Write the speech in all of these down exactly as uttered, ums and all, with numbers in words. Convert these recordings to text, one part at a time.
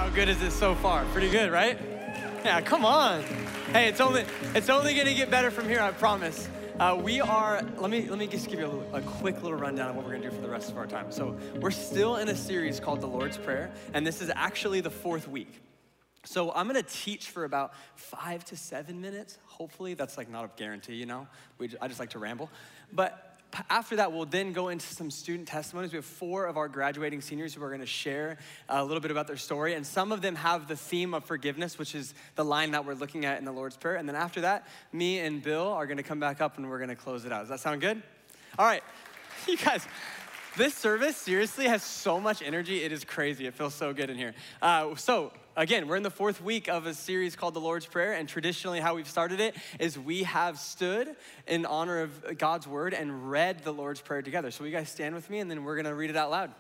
How good is this so far? Pretty good, right? Yeah, come on. Hey, it's only it's only gonna get better from here, I promise. Uh, we are, let me let me just give you a, little, a quick little rundown of what we're gonna do for the rest of our time. So we're still in a series called the Lord's Prayer, and this is actually the fourth week. So I'm gonna teach for about five to seven minutes, hopefully. That's like not a guarantee, you know? We, I just like to ramble. But after that, we'll then go into some student testimonies. We have four of our graduating seniors who are gonna share a little bit about their story. And some of them have the theme of forgiveness, which is the line that we're looking at in the Lord's Prayer. And then after that, me and Bill are gonna come back up and we're gonna close it out. Does that sound good? All right, you guys, this service seriously has so much energy. It is crazy. It feels so good in here. Uh, so again, we're in the fourth week of a series called the Lord's Prayer. And traditionally how we've started it is we have stood in honor of God's word and read the Lord's Prayer together. So you guys stand with me and then we're gonna read it out loud.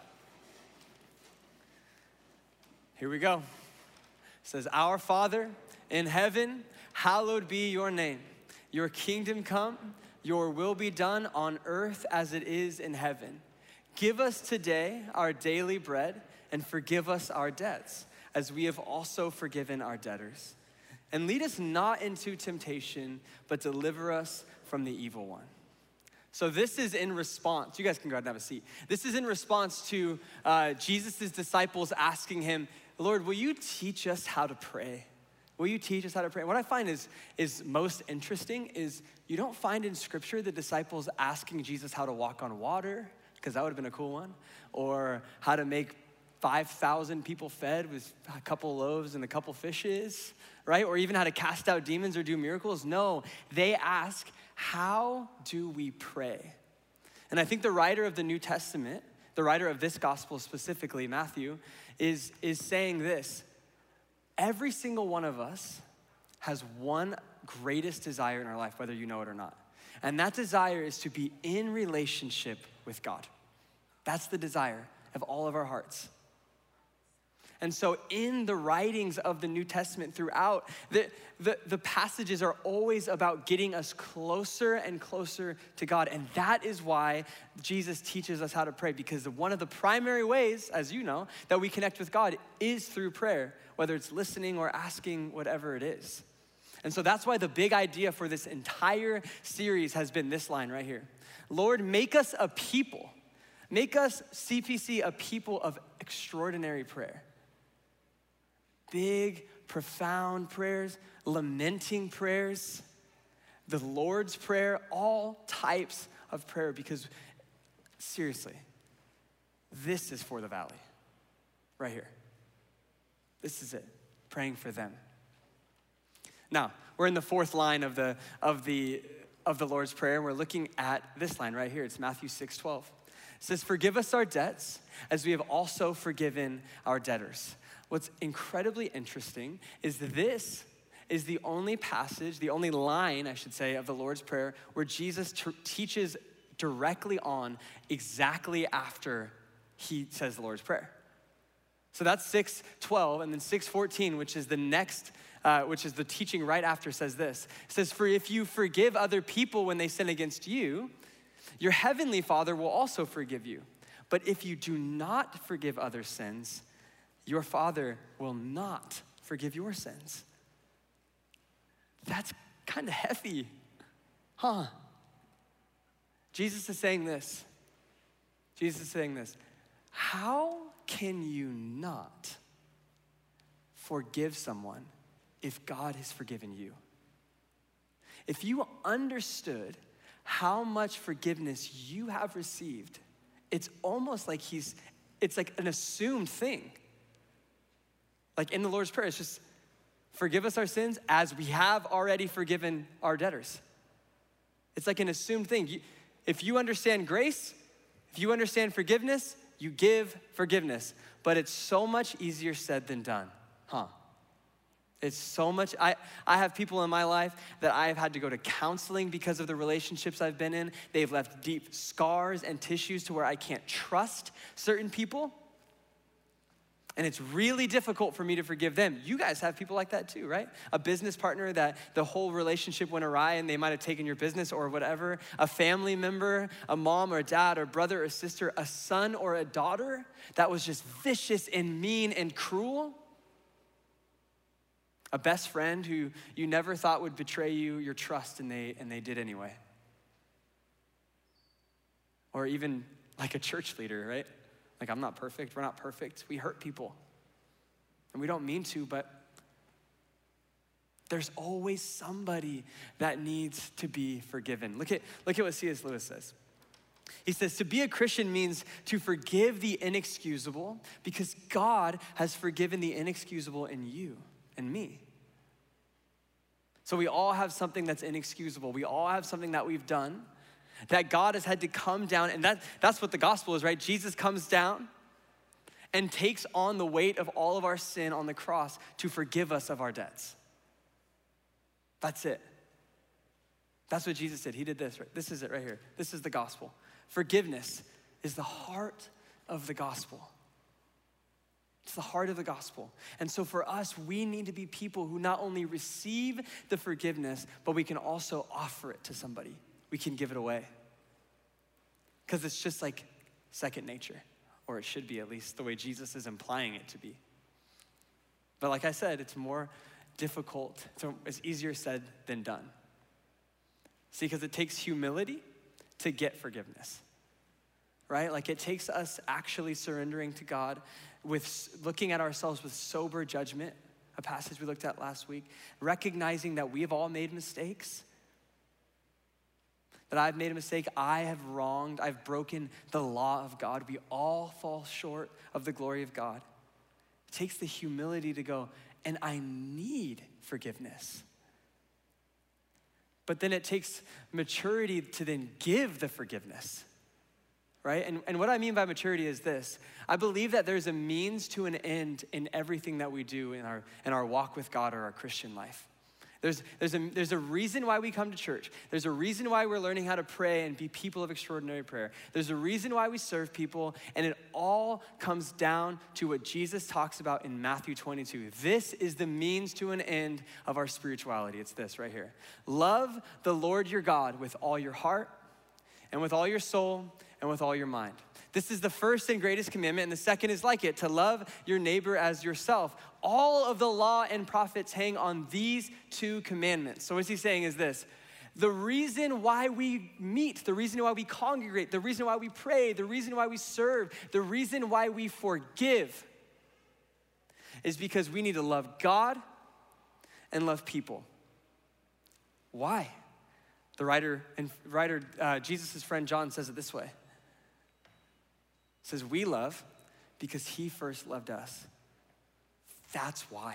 Here we go. It says, "Our Father in heaven, hallowed be your name. Your kingdom come, your will be done on earth as it is in heaven. Give us today our daily bread and forgive us our debts, as we have also forgiven our debtors. And lead us not into temptation, but deliver us from the evil one." So this is in response, you guys can go ahead and have a seat. This is in response to uh, Jesus' disciples asking him, "Lord, will you teach us how to pray? Will you teach us how to pray?" And what I find is, is most interesting is you don't find in scripture the disciples asking Jesus how to walk on water, because that would have been a cool one, or how to make five thousand people fed with a couple loaves and a couple fishes, right? Or even how to cast out demons or do miracles. No, they ask, how do we pray? And I think the writer of the New Testament, the writer of this gospel specifically, Matthew, is, is saying this: every single one of us has one greatest desire in our life, whether you know it or not. And that desire is to be in relationship with God. That's the desire of all of our hearts. And so in the writings of the New Testament throughout, the, the, the passages are always about getting us closer and closer to God. And that is why Jesus teaches us how to pray, because one of the primary ways, as you know, that we connect with God is through prayer, whether it's listening or asking, whatever it is. And so that's why the big idea for this entire series has been this line right here. Lord, make us a people. Make us, C P C, a people of extraordinary prayer. Big, profound prayers, lamenting prayers, the Lord's Prayer, all types of prayer, because seriously, this is for the valley, right here. This is it, praying for them. Now, we're in the fourth line of the, of the, of the Lord's Prayer, and we're looking at this line right here. It's Matthew six twelve. It says, "Forgive us our debts as we have also forgiven our debtors." What's incredibly interesting is that this is the only passage, the only line, I should say, of the Lord's Prayer where Jesus t- teaches directly on exactly after he says the Lord's Prayer. So that's six twelve, and then six fourteen, which is the next, uh, which is the teaching right after, says this. It says, "For if you forgive other people when they sin against you, your heavenly Father will also forgive you. But if you do not forgive others' sins, your Father will not forgive your sins." That's kind of heavy, huh? Jesus is saying this. Jesus is saying this. How can you not forgive someone if God has forgiven you? If you understood how much forgiveness you have received, it's almost like he's, it's like an assumed thing. Like in the Lord's Prayer, it's just, forgive us our sins as we have already forgiven our debtors. It's like an assumed thing. You, if you understand grace, if you understand forgiveness, you give forgiveness. But it's so much easier said than done, huh? It's so much, I, I have people in my life that I've had to go to counseling because of the relationships I've been in. They've left deep scars and tissues to where I can't trust certain people. And it's really difficult for me to forgive them. You guys have people like that too, right? A business partner that the whole relationship went awry and they might have taken your business or whatever. A family member, a mom or a dad or brother or sister, a son or a daughter that was just vicious and mean and cruel. A best friend who you never thought would betray you, your trust, and they, and they did anyway. Or even like a church leader, right? Like, I'm not perfect, we're not perfect. We hurt people. And we don't mean to, but there's always somebody that needs to be forgiven. Look at, look at what C S Lewis says. He says, to be a Christian means to forgive the inexcusable because God has forgiven the inexcusable in you and me. So we all have something that's inexcusable. We all have something that we've done that God has had to come down, and that, that's what the gospel is, right? Jesus comes down and takes on the weight of all of our sin on the cross to forgive us of our debts. That's it. That's what Jesus did. He did this, right? This is it right here. This is the gospel. Forgiveness is the heart of the gospel. It's the heart of the gospel. And so for us, we need to be people who not only receive the forgiveness, but we can also offer it to somebody. We can give it away. Because it's just like second nature, or it should be at least the way Jesus is implying it to be. But like I said, it's more difficult. So it's easier said than done. See, because it takes humility to get forgiveness, right? Like it takes us actually surrendering to God with looking at ourselves with sober judgment, a passage we looked at last week, recognizing that we have all made mistakes, that I've made a mistake, I have wronged, I've broken the law of God. We all fall short of the glory of God. It takes the humility to go, and I need forgiveness. But then it takes maturity to then give the forgiveness, right? And, and what I mean by maturity is this. I believe that there's a means to an end in everything that we do in our, in our walk with God or our Christian life. There's, there's, a, there's a reason why we come to church. There's a reason why we're learning how to pray and be people of extraordinary prayer. There's a reason why we serve people, and it all comes down to what Jesus talks about in Matthew twenty-two. This is the means to an end of our spirituality. It's this right here. Love the Lord your God with all your heart and with all your soul and with all your mind. This is the first and greatest commandment, and the second is like it, to love your neighbor as yourself. All of the law and prophets hang on these two commandments. So what he's saying is this: the reason why we meet, the reason why we congregate, the reason why we pray, the reason why we serve, the reason why we forgive is because we need to love God and love people. Why? The writer, and writer uh, Jesus' friend John says it this way. It says, we love because he first loved us. That's why.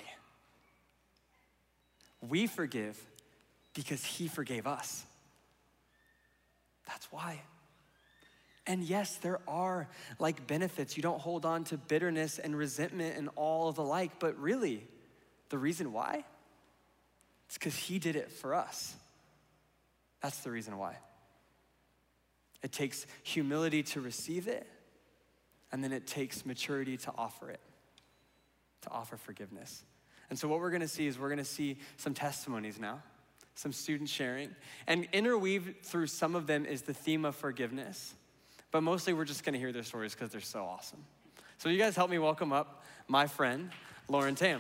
We forgive because he forgave us. That's why. And yes, there are like benefits. You don't hold on to bitterness and resentment and all of the like, but really, the reason why? It's because he did it for us. That's the reason why. It takes humility to receive it, and then it takes maturity to offer it, to offer forgiveness. And so what we're gonna see is we're gonna see some testimonies now, some students sharing, and interweaved through some of them is the theme of forgiveness, but mostly we're just gonna hear their stories because they're so awesome. So you guys help me welcome up my friend, Lauren Tam.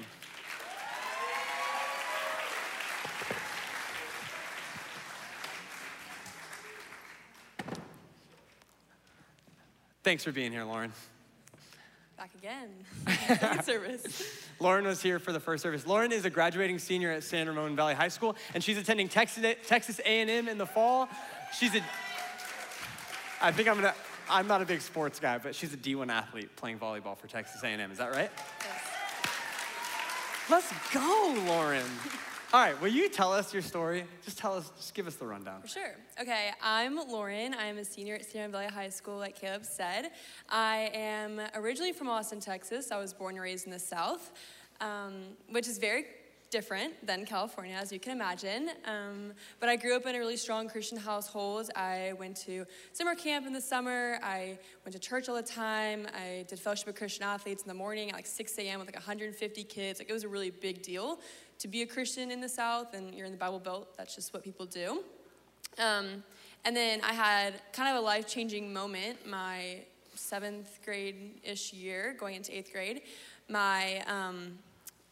Thanks for being here, Lauren. Back again. Third service. Lauren was here for the first service. Lauren is a graduating senior at San Ramon Valley High School, and she's attending Texas, Texas A and M in the fall. She's a, I think I'm gonna, I'm not a big sports guy, but she's a D one athlete playing volleyball for Texas A and M. Is that right? Yes. Let's go, Lauren. All right, will you tell us your story? Just tell us, just give us the rundown. For sure. Okay, I'm Lauren. I am a senior at San Ramon Valley High School, like Caleb said. I am originally from Austin, Texas. I was born and raised in the South, um, which is very different than California, as you can imagine. Um, but I grew up in a really strong Christian household. I went to summer camp in the summer. I went to church all the time. I did fellowship with Christian athletes in the morning at like six a.m. with like one hundred fifty kids. Like, it was a really big deal to be a Christian in the South, and you're in the Bible Belt. That's just what people do. Um, and then I had kind of a life-changing moment my seventh grade-ish year, going into eighth grade. My um,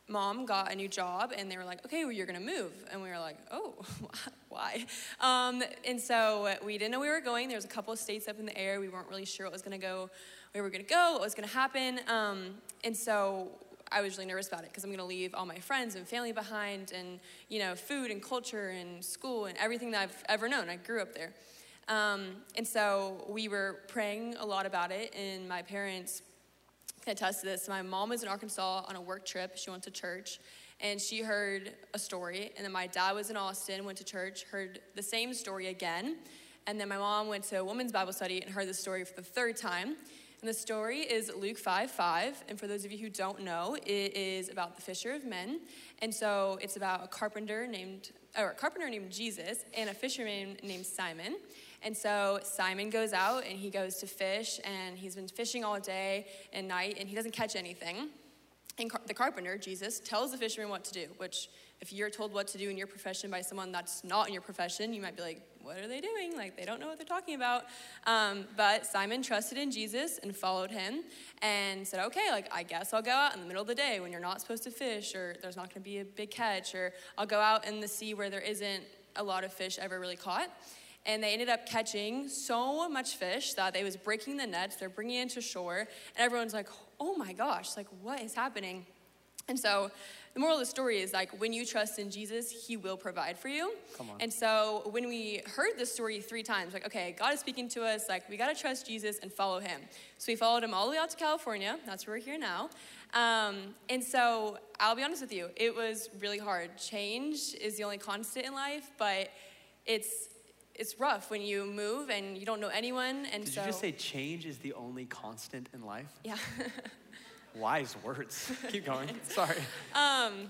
mom got a new job, and they were like, okay, well, you're gonna move. And we were like, oh, why? Um, and so we didn't know where we were going. There was a couple of states up in the air. We weren't really sure what was gonna go, where we were gonna go, what was gonna happen. Um, and so I was really nervous about it because I'm gonna leave all my friends and family behind, and you know, food and culture and school and everything that I've ever known. I grew up there. Um, and so we were praying a lot about it, and my parents can attest to this. My mom was in Arkansas on a work trip. She went to church, and she heard a story. And then my dad was in Austin, went to church, heard the same story again. And then my mom went to a women's Bible study and heard the story for the third time. And the story is Luke five five. And for those of you who don't know, it is about the fisher of men. And so it's about a carpenter named, or a carpenter named Jesus and a fisherman named Simon. And so Simon goes out and he goes to fish, and he's been fishing all day and night, and he doesn't catch anything. And car- the carpenter, Jesus, tells the fisherman what to do, which if you're told what to do in your profession by someone that's not in your profession, you might be like, what are they doing? Like, they don't know what they're talking about. Um, but Simon trusted in Jesus and followed him and said, okay, like, I guess I'll go out in the middle of the day when you're not supposed to fish, or there's not going to be a big catch, or I'll go out in the sea where there isn't a lot of fish ever really caught. And they ended up catching so much fish that they was breaking the nets. They're bringing it to shore. And everyone's like, oh my gosh, like, what is happening? And so the moral of the story is, like, when you trust in Jesus, he will provide for you. Come on. And so when we heard this story three times, like, okay, God is speaking to us. Like, we got to trust Jesus and follow him. So we followed him all the way out to California. That's where we're here now. Um, and so I'll be honest with you. It was really hard. Change is the only constant in life, but it's It's rough when you move and you don't know anyone, and Did so... you just say change is the only constant in life? Yeah. Wise words. Keep going. Sorry. Um,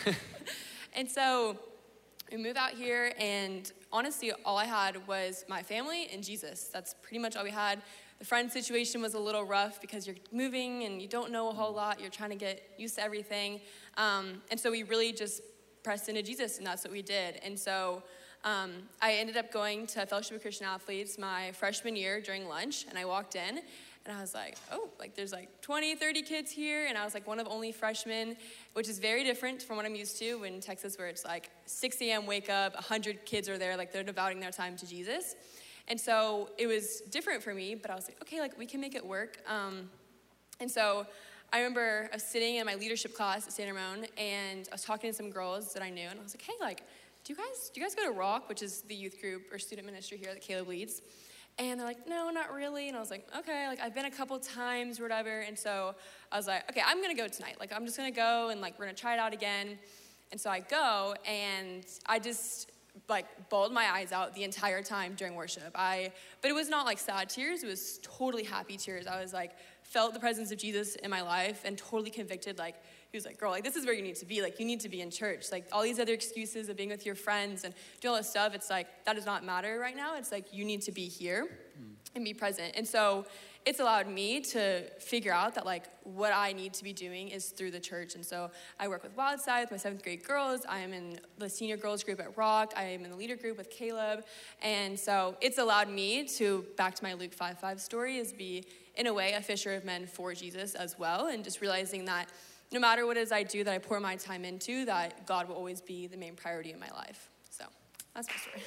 and so we move out here, and honestly, all I had was my family and Jesus. That's pretty much all we had. The friend situation was a little rough because you're moving and you don't know a whole lot. You're trying to get used to everything. Um, and so we really just pressed into Jesus, and that's what we did. And so... Um, I ended up going to Fellowship of Christian Athletes my freshman year during lunch, and I walked in, and I was like, oh, like there's like twenty, thirty kids here, and I was like one of only freshmen, which is very different from what I'm used to in Texas, where it's like six a.m. wake up, one hundred kids are there, like they're devoting their time to Jesus. And so it was different for me, but I was like, okay, like we can make it work. Um, and so I remember I was sitting in my leadership class at San Ramon, and I was talking to some girls that I knew, and I was like, hey, like, do you guys do you guys go to Rock, which is the youth group or student ministry here that Caleb leads? And they're like, no, not really. And I was like, okay, like I've been a couple times or whatever. And so I was like, okay, I'm gonna go tonight. Like I'm just gonna go, and like we're gonna try it out again. And so I go, and I just like bawled my eyes out the entire time during worship. I, but it was not like sad tears. It was totally happy tears. I was like, felt the presence of Jesus in my life and totally convicted. Like he was like, girl, like this is where you need to be. Like you need to be in church. Like all these other excuses of being with your friends and doing all this stuff, it's like, that does not matter right now. It's like, you need to be here mm. and be present. And so it's allowed me to figure out that like what I need to be doing is through the church. And so I work with Wildside with my seventh grade girls. I am in the senior girls group at Rock. I am in the leader group with Caleb. And so it's allowed me to, back to my Luke five five story, is be in a way a fisher of men for Jesus as well. And just realizing that no matter what it is I do that I pour my time into, that God will always be the main priority in my life. So that's my story.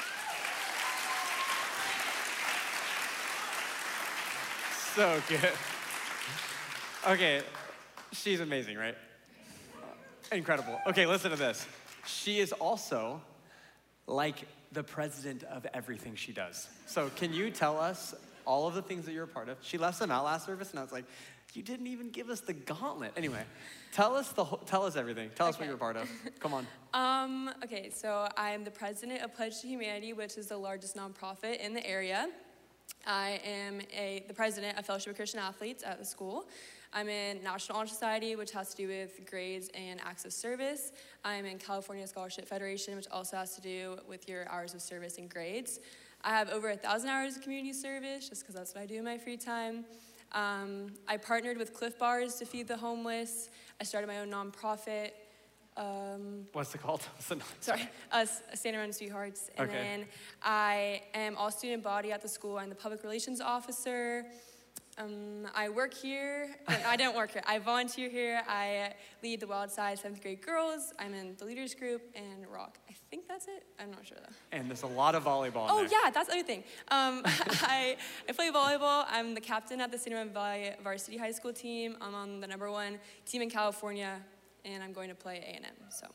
So good. Okay, she's amazing, right? Incredible. Okay, listen to this. She is also like the president of everything she does. So can you tell us all of the things that you're a part of? She left some out last service, and I was like, you didn't even give us the gauntlet. Anyway, tell us the whole, tell us everything. Tell us okay. what you're a part of. Come on. Um, okay, so I'm the president of Pledge to Humanity, which is the largest nonprofit in the area. I am a, the president of Fellowship of Christian Athletes at the school. I'm in National Honor Society, which has to do with grades and acts of service. I'm in California Scholarship Federation, which also has to do with your hours of service and grades. I have over a thousand hours of community service, just because that's what I do in my free time. Um, I partnered with Cliff Bars to feed the homeless. I started my own nonprofit. Um, What's it called? sorry, uh, Santa Rosa Sweethearts. And okay. then I am all student body at the school. I'm the public relations officer. Um, I work here. I don't work here. I volunteer here. I lead the Wild Side seventh grade girls. I'm in the leaders group and rock. I think that's it. I'm not sure though. And there's a lot of volleyball in Oh there. yeah, that's the other thing. Um, I I play volleyball. I'm the captain at the Cinnamon Valley Varsity High School team. I'm on the number one team in California, and I'm going to play A and M. So.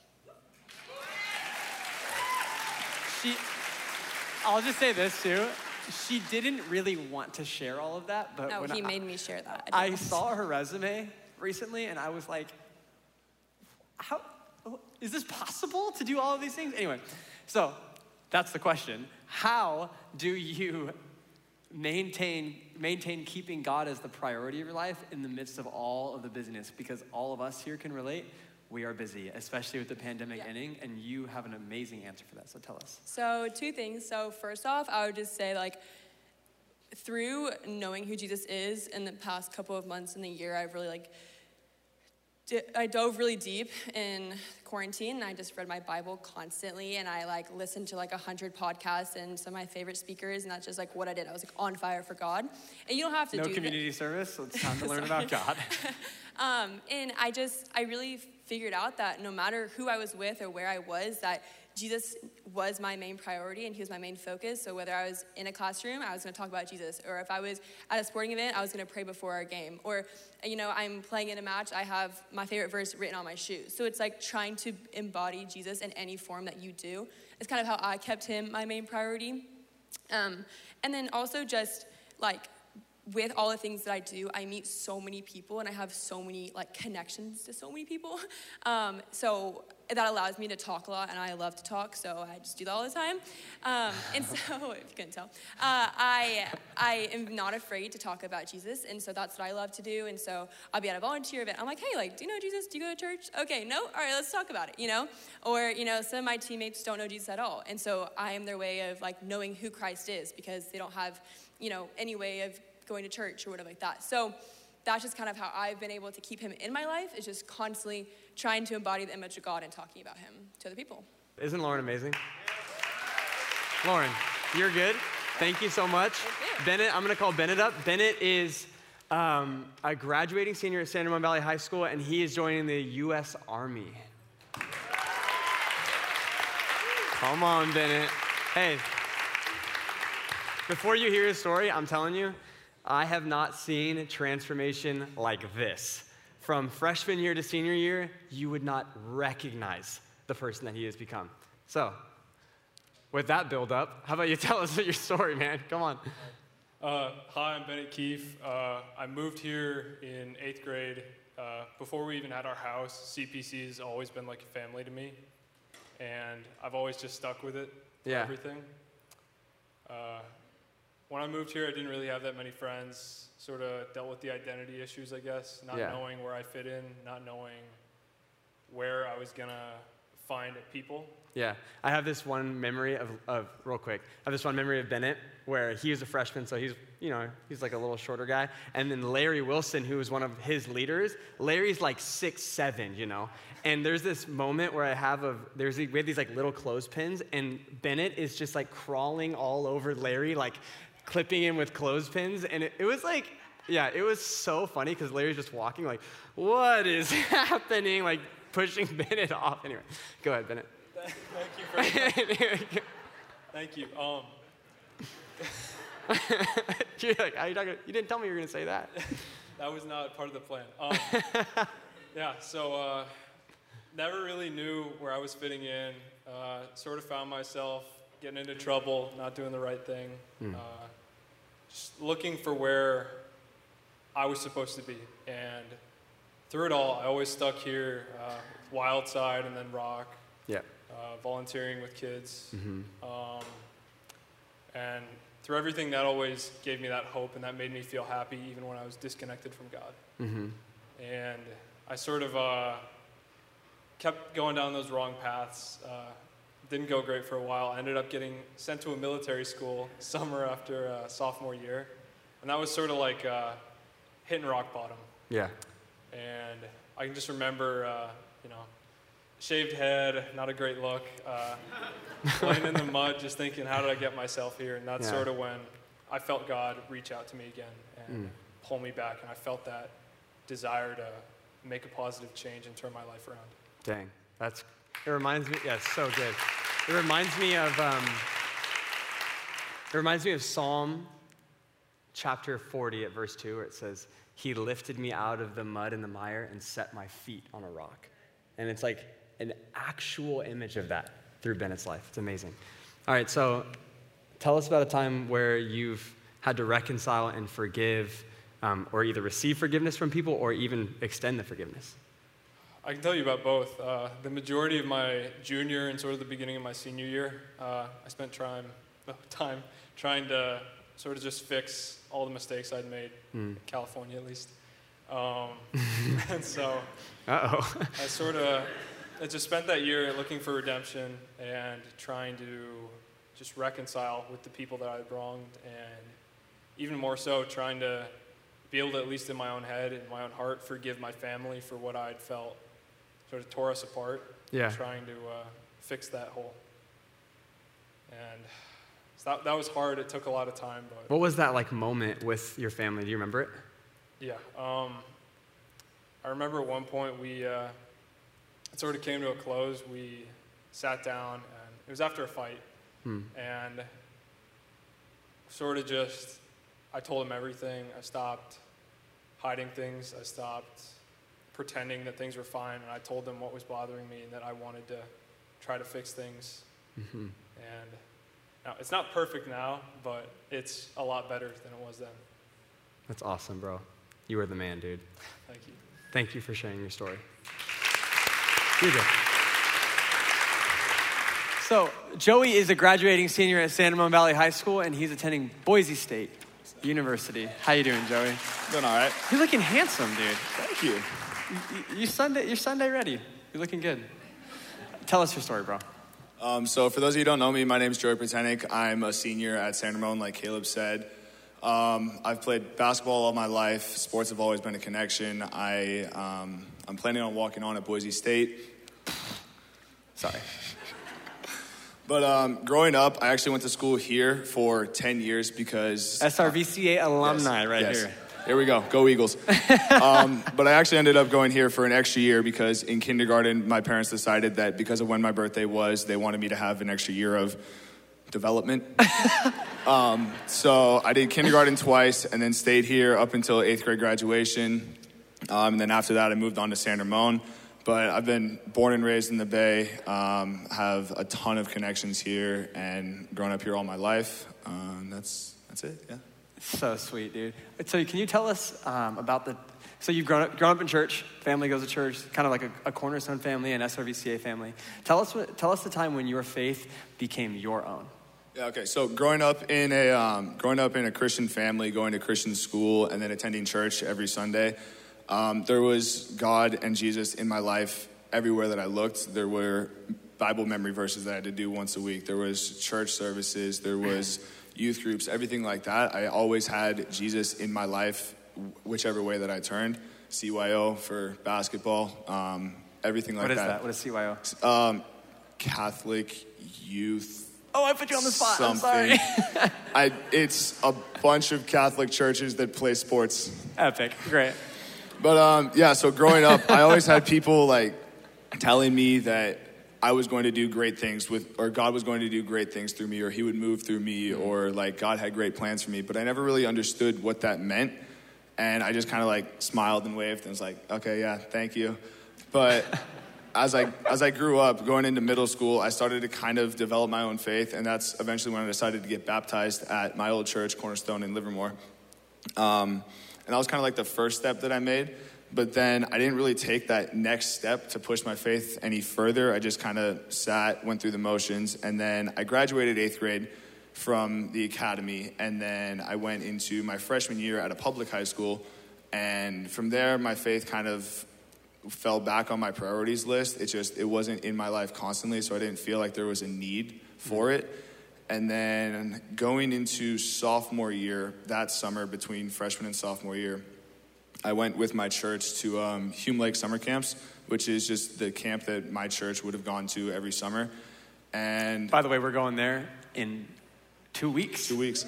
She, I'll just say this too. She didn't really want to share all of that, but No, when he I, made me share that. I saw her resume recently, and I was like, "How is this possible to do all of these things?" Anyway, so that's the question: how do you maintain maintain keeping God as the priority of your life in the midst of all of the busyness? Because all of us here can relate. We are busy, especially with the pandemic Yeah. ending, and you have an amazing answer for that, so tell us. So two things. So first off, I would just say like through knowing who Jesus is in the past couple of months in the year, I've really like di- I dove really deep in quarantine, and I just read my Bible constantly, and I like listened to like a hundred podcasts and some of my favorite speakers, and that's just like what I did. I was like on fire for God, and you don't have to No do community service, so it's time to learn about God. Um, and I just, I really figured out that no matter who I was with or where I was, that Jesus was my main priority and he was my main focus. So whether I was in a classroom, I was going to talk about Jesus. Or if I was at a sporting event, I was going to pray before our game. Or, you know, I'm playing in a match, I have my favorite verse written on my shoes. So it's like trying to embody Jesus in any form that you do. It's kind of how I kept him my main priority. Um, and then also just like, with all the things that I do, I meet so many people and I have so many like connections to so many people. Um, so that allows me to talk a lot, and I love to talk, so I just do that all the time. Um, and so, if you couldn't tell, uh, I I am not afraid to talk about Jesus, and so that's what I love to do. And so I'll be at a volunteer event. I'm like, hey, like, do you know Jesus? Do you go to church? Okay, no? All right, let's talk about it, you know? Or, you know, some of my teammates don't know Jesus at all. And so I am their way of like knowing who Christ is because they don't have, you know, any way of going to church or whatever like that. So that's just kind of how I've been able to keep him in my life, is just constantly trying to embody the image of God and talking about him to other people. Isn't Lauren amazing? Lauren, you're good. Thank you so much. Thank you. Bennett, I'm gonna call Bennett up. Bennett is um, a graduating senior at San Ramon Valley High School, and he is joining the U S Army. Come on, Bennett. Hey, before you hear his story, I'm telling you, I have not seen transformation like this. From freshman year to senior year, you would not recognize the person that he has become. So, with that build up, how about you tell us your story, man? Come on. Uh, hi, I'm Bennett Keefe. Uh, I moved here in eighth grade. Uh, before we even had our house, C P C has always been like a family to me. And I've always just stuck with it for Yeah. everything. Uh, when I moved here, I didn't really have that many friends. Sort of dealt with the identity issues, I guess. Not Yeah. knowing where I fit in, not knowing where I was gonna find people. Yeah, I have this one memory of, of, real quick, I have this one memory of Bennett where he was a freshman, so he's, you know, he's like a little shorter guy. And then Larry Wilson, who was one of his leaders, Larry's like six seven, you know. And there's this moment where I have of, there's, we have these like little clothespins, and Bennett is just like crawling all over Larry, like clipping him with clothespins. And it, it was like, yeah, it was so funny because Larry's just walking like, what is happening? Like pushing Bennett off. Anyway, go ahead, Bennett. Thank you for Thank you. Um, You're like, how you talking? You didn't tell me you were going to say that. that was not part of the plan. Um, yeah, so uh, never really knew where I was fitting in. Uh, sort of found myself getting into trouble, not doing the right thing. Hmm. Uh, just looking for where I was supposed to be. And through it all, I always stuck here, uh, Wild Side and then Rock. Yeah. Uh, volunteering with kids. Mm-hmm. Um, and through everything, that always gave me that hope, and that made me feel happy even when I was disconnected from God. Mm-hmm. And I sort of uh, kept going down those wrong paths. Uh, didn't go great for a while. I ended up getting sent to a military school summer after uh, sophomore year. And that was sort of like uh, hitting rock bottom. Yeah. And I can just remember, uh, you know, shaved head, not a great look, uh, laying in the mud, just thinking, how did I get myself here? And that's Yeah. sort of when I felt God reach out to me again and Mm. pull me back, and I felt that desire to make a positive change and turn my life around. Dang, that's, it reminds me, yeah, it's so good. It reminds me of, um, it reminds me of Psalm chapter forty at verse two, where it says, he lifted me out of the mud and the mire and set my feet on a rock. And it's like an actual image of that through Bennett's life. It's amazing. All right, so tell us about a time where you've had to reconcile and forgive, um, or either receive forgiveness from people or even extend the forgiveness. I can tell you about both. Uh, the majority of my junior and sort of the beginning of my senior year, uh, I spent trying, time trying to sort of just fix all the mistakes I'd made, mm. in California at least. Um, and so Uh-oh. I sort of I just spent that year looking for redemption and trying to just reconcile with the people that I'd wronged, and even more so trying to be able to, at least in my own head, in my own heart, forgive my family for what I'd felt sort of tore us apart. Yeah. Trying to uh, fix that hole. And so that, that was hard. It took a lot of time. But what was that like moment with your family? Do you remember it? Yeah. Um, I remember at one point we, uh, it sort of came to a close. We sat down, and it was after a fight. Hmm. And sort of just, I told him everything. I stopped hiding things. I stopped pretending that things were fine. And I told them what was bothering me and that I wanted to try to fix things. Mm-hmm. And now, it's not perfect now, but it's a lot better than it was then. That's awesome, bro. You are the man, dude. Thank you. Thank you for sharing your story. You're good. So, Joey is a graduating senior at San Ramon Valley High School, and he's attending Boise State University. How you doing, Joey? Doing all right. You're looking handsome, dude. Thank you. You, you Sunday, you're Sunday ready. You're looking good. Tell us your story, bro. Um, so for those of you who don't know me, my name is Joey Pritenik. I'm a senior at San Ramon, like Caleb said. Um, I've played basketball all my life. Sports have always been a connection. I, um, I'm planning on walking on at Boise State. Sorry. But um, growing up, I actually went to school here for ten years because... S R V C A alumni yes, right yes. here. Here we go. Go Eagles. um, but I actually ended up going here for an extra year because in kindergarten, my parents decided that because of when my birthday was, they wanted me to have an extra year of development. um, so I did kindergarten twice and then stayed here up until eighth grade graduation. Um, and then after that, I moved on to San Ramon. But I've been born and raised in the Bay, um, have a ton of connections here, and grown up here all my life. Um, that's that's it, yeah. So sweet, dude. So can you tell us um, about the, so you've grown up, grown up in church, family goes to church, kind of like a, a Cornerstone family, an S R V C A family. Tell us what, tell us the time when your faith became your own. Yeah, okay, so growing up in a um, growing up in a Christian family, going to Christian school, and then attending church every Sunday, um, there was God and Jesus in my life everywhere that I looked. There were Bible memory verses that I had to do once a week. There was church services. There was youth groups, everything like that. I always had Jesus in my life, whichever way that I turned. C Y O for basketball, um, everything like that. What is that? that? What is C Y O? Um, Catholic youth. Oh, I put you on the spot. Something. I'm sorry. I, it's a bunch of Catholic churches that play sports. Epic. Great. But um, yeah, so growing up, I always had people like telling me that I was going to do great things with, or God was going to do great things through me, or he would move through me, or like God had great plans for me. But I never really understood what that meant. And I just kind of like smiled and waved and was like, okay, yeah, thank you. But as I as I grew up, going into middle school, I started to kind of develop my own faith. And that's eventually when I decided to get baptized at my old church, Cornerstone in Livermore. Um, and that was kind of like the first step that I made. But then I didn't really take that next step to push my faith any further. I just kind of sat, went through the motions, and then I graduated eighth grade from the academy, and then I went into my freshman year at a public high school, and from there my faith kind of fell back on my priorities list. It just, it wasn't in my life constantly, so I didn't feel like there was a need for it. And then going into sophomore year, that summer between freshman and sophomore year, I went with my church to um, Hume Lake summer camps, which is just the camp that my church would have gone to every summer. And by the way, we're going there in two weeks. Two weeks.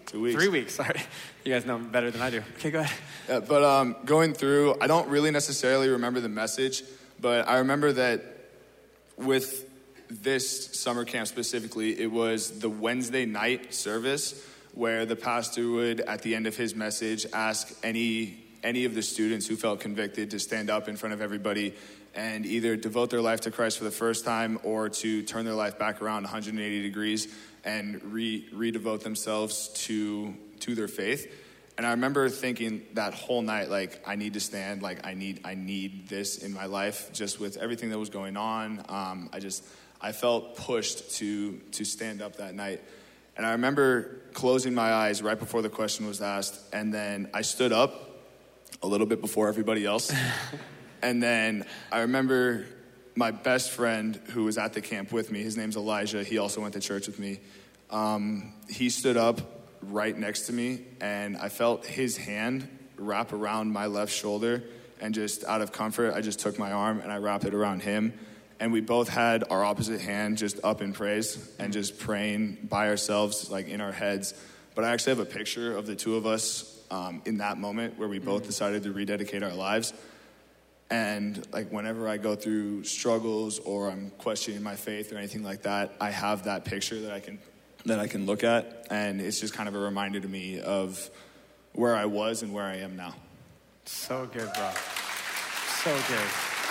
Two weeks. Three weeks, sorry. You guys know better than I do. Okay, go ahead. Yeah, but um, going through, I don't really necessarily remember the message, but I remember that with this summer camp specifically, it was the Wednesday night service where the pastor would, at the end of his message, ask any any of the students who felt convicted to stand up in front of everybody and either devote their life to Christ for the first time or to turn their life back around one hundred eighty degrees and re redevote themselves to to their faith. And I remember thinking that whole night, like, I need to stand, like, I need I need this in my life, just with everything that was going on. Um, I just, I felt pushed to to stand up that night. And I remember closing my eyes right before the question was asked, and then I stood up a little bit before everybody else. And then I remember my best friend who was at the camp with me, his name's Elijah, he also went to church with me. Um, he stood up right next to me, and I felt his hand wrap around my left shoulder, and just out of comfort, I just took my arm and I wrapped it around him. And we both had our opposite hand just up in praise and just praying by ourselves, like in our heads. But I actually have a picture of the two of us um, in that moment where we both decided to rededicate our lives. And like whenever I go through struggles or I'm questioning my faith or anything like that, I have that picture that I can that I can look at, and it's just kind of a reminder to me of where I was and where I am now. So good, bro. So good.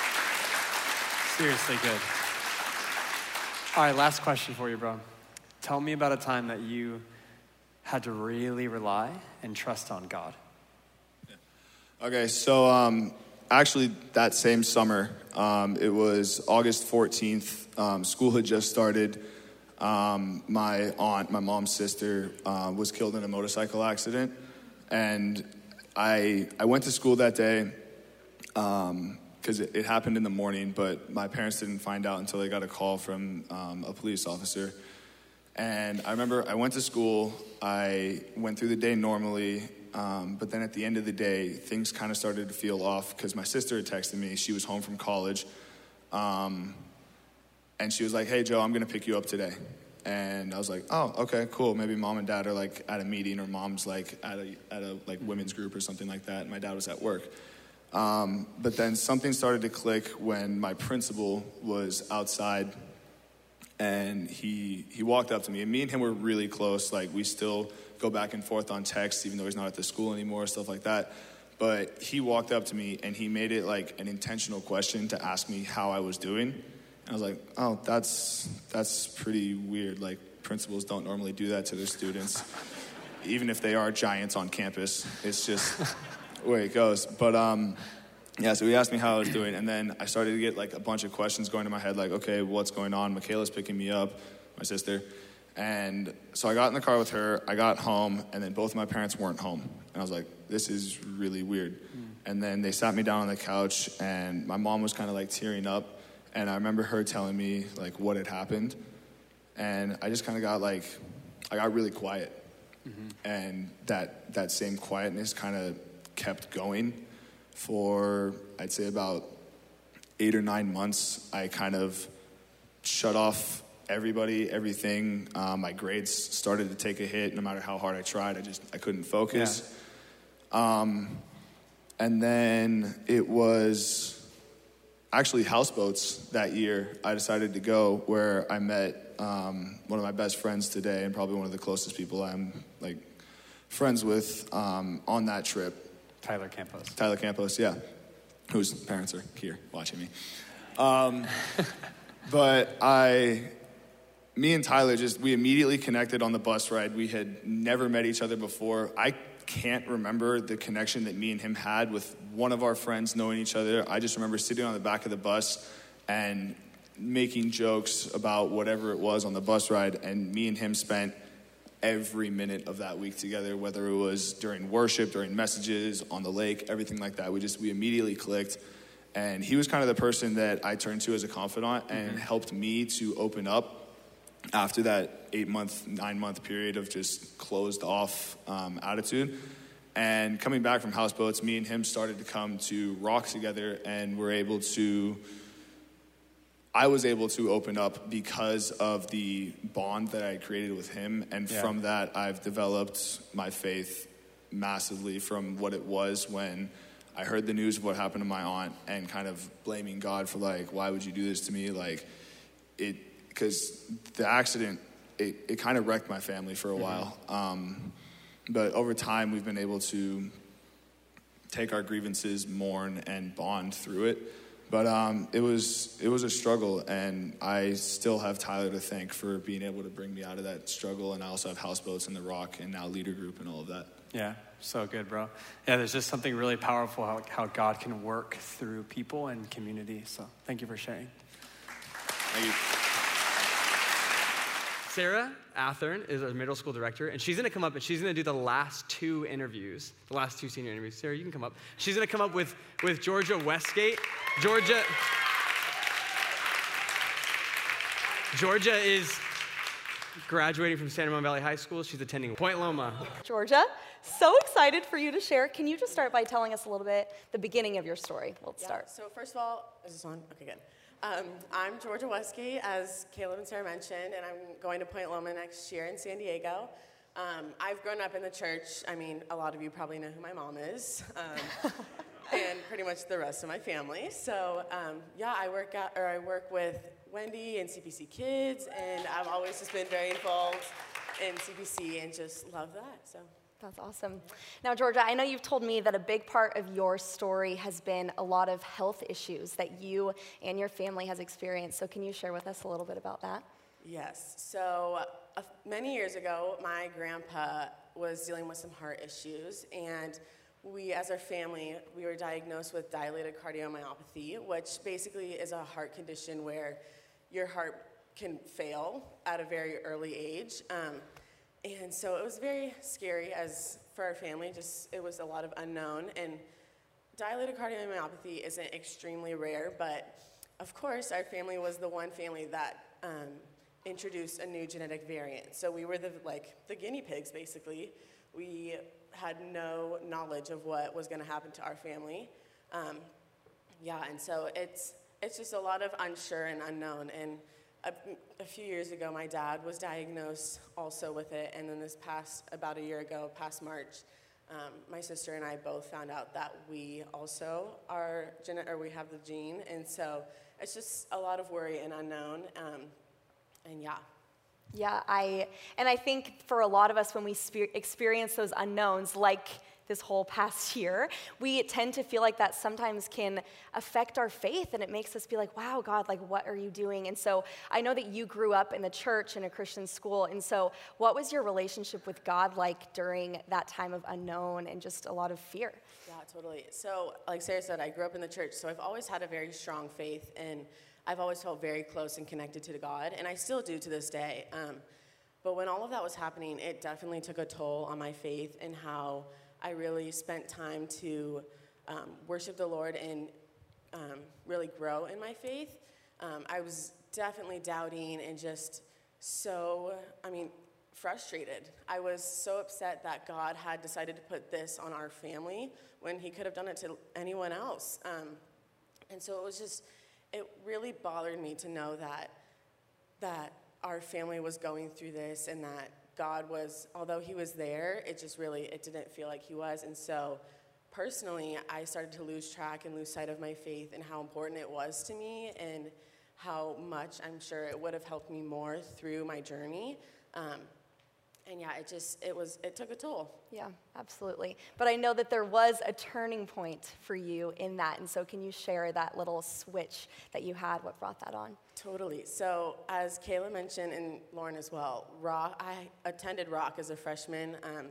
Seriously good. All right, last question for you, bro. Tell me about a time that you had to really rely and trust on God. Okay, so um, actually that same summer, um, it was August fourteenth. Um, school had just started. Um, my aunt, my mom's sister, uh, was killed in a motorcycle accident. And I I went to school that day um, because it, it happened in the morning, but my parents didn't find out until they got a call from um, a police officer. And I remember I went to school, I went through the day normally, um, but then at the end of the day, things kind of started to feel off because my sister had texted me. She was home from college. Um, and she was like, "Hey, Joe, I'm going to pick you up today." And I was like, "Oh, okay, cool. Maybe mom and dad are like at a meeting, or mom's like at a, at a like women's group or something like that. And my dad was at work." Um, but then something started to click when my principal was outside, and he he walked up to me, and me and him were really close. Like, we still go back and forth on text, even though he's not at the school anymore, stuff like that. But he walked up to me, and he made it like an intentional question to ask me how I was doing. And I was like, "Oh, that's that's pretty weird. Like, principals don't normally do that to their students, even if they are giants on campus. It's just the way it goes." But um, yeah, so he asked me how I was doing, and then I started to get like a bunch of questions going in my head, like, "Okay, what's going on?" Michaela's picking me up, my sister, and so I got in the car with her. I got home, and then both of my parents weren't home, and I was like, "This is really weird." Mm. And then they sat me down on the couch, and my mom was kind of like tearing up. And I remember her telling me, like, what had happened. And I just kind of got, like, I got really quiet. Mm-hmm. And that that same quietness kind of kept going for, I'd say, about eight or nine months. I kind of shut off everybody, everything. Um, my grades started to take a hit. No matter how hard I tried, I just, I couldn't focus. Yeah. Um, and then it was... Actually, houseboats that year, I decided to go, where I met um, one of my best friends today, and probably one of the closest people I'm like friends with um, on that trip. Tyler Campos. Tyler Campos, yeah, whose parents are here watching me. Um, but I, me and Tyler just, we immediately connected on the bus ride. We had never met each other before. I can't remember the connection that me and him had with one of our friends knowing each other. I just remember sitting on the back of the bus and making jokes about whatever it was on the bus ride, and me and him spent every minute of that week together, whether it was during worship, during messages, on the lake, everything like that. We just, we immediately clicked, and he was kind of the person that I turned to as a confidant and mm-hmm. helped me to open up after that eight-month, nine-month period of just closed-off um, attitude. And coming back from houseboats, me and him started to come to Rock together, and we're able to I was able to open up because of the bond that I created with him. And Yeah. from that, I've developed my faith massively from what it was when I heard the news of what happened to my aunt and kind of blaming God for like, why would you do this to me? Like it, because the accident, it, it kind of wrecked my family for a while. Um, but over time, we've been able to take our grievances, mourn, and bond through it. But um, it was it was a struggle, and I still have Tyler to thank for being able to bring me out of that struggle. And I also have Houseboats and The Rock and now Leader Group and all of that. Yeah, so good, bro. Yeah, there's just something really powerful how, how God can work through people and community. So thank you for sharing. Thank you. Sarah Athern is our middle school director, and she's gonna come up and she's gonna do the last two interviews, the last two senior interviews. Sarah, you can come up. She's gonna come up with, with Georgia Westgate. Georgia, Georgia is graduating from San Ramon Valley High School. She's attending Point Loma. Georgia, so excited for you to share. Can you just start by telling us a little bit the beginning of your story? Let's Yeah, start. So first of all, is this on? Okay, good. Um, I'm Georgia Westgate, as Caleb and Sarah mentioned, and I'm going to Point Loma next year in San Diego. Um, I've grown up in the church. I mean, a lot of you probably know who my mom is, um, and pretty much the rest of my family. So um, yeah, I work out, or I work with Wendy and C P C Kids, and I've always just been very involved in C P C and just love that. So. That's awesome. Now, Georgia, I know you've told me that a big part of your story has been a lot of health issues that you and your family has experienced. So can you share with us a little bit about that? Yes. So uh, many years ago, my grandpa was dealing with some heart issues, and we, as our family, we were diagnosed with dilated cardiomyopathy, which basically is a heart condition where your heart can fail at a very early age. Um, and so it was very scary as for our family, just it was a lot of unknown. And dilated cardiomyopathy isn't extremely rare, but of course our family was the one family that um, introduced a new genetic variant. So we were the like the guinea pigs, basically. We had no knowledge of what was going to happen to our family. Um, yeah, and so it's it's just a lot of unsure and unknown. And a, a few years ago, my dad was diagnosed also with it, and then this past, about a year ago, past March, um, my sister and I both found out that we also are, gene- or we have the gene, and so it's just a lot of worry and unknown, um, and yeah. Yeah, I and I think for a lot of us, when we spe- experience those unknowns, like this whole past year, we tend to feel like that sometimes can affect our faith, and it makes us be like, wow, God, like, what are you doing? And so I know that you grew up in the church in a Christian school, and so what was your relationship with God like during that time of unknown and just a lot of fear? Yeah, totally. So like Sarah said, I grew up in the church, so I've always had a very strong faith, and I've always felt very close and connected to God, and I still do to this day. Um, but when all of that was happening, it definitely took a toll on my faith and how I really spent time to um, worship the Lord and um, really grow in my faith. Um, I was definitely doubting and just so, I mean, frustrated. I was so upset that God had decided to put this on our family when he could have done it to anyone else. Um, and so it was just, it really bothered me to know that that our family was going through this and that God was, although he was there, it just really, it didn't feel like he was. And so personally, I started to lose track and lose sight of my faith and how important it was to me and how much I'm sure it would have helped me more through my journey. Um, and yeah, it just, it was, it took a toll. Yeah, absolutely. But I know that there was a turning point for you in that. And so can you share that little switch that you had, what brought that on? Totally. So as Kayla mentioned, and Lauren as well, Rock, I attended Rock as a freshman, um,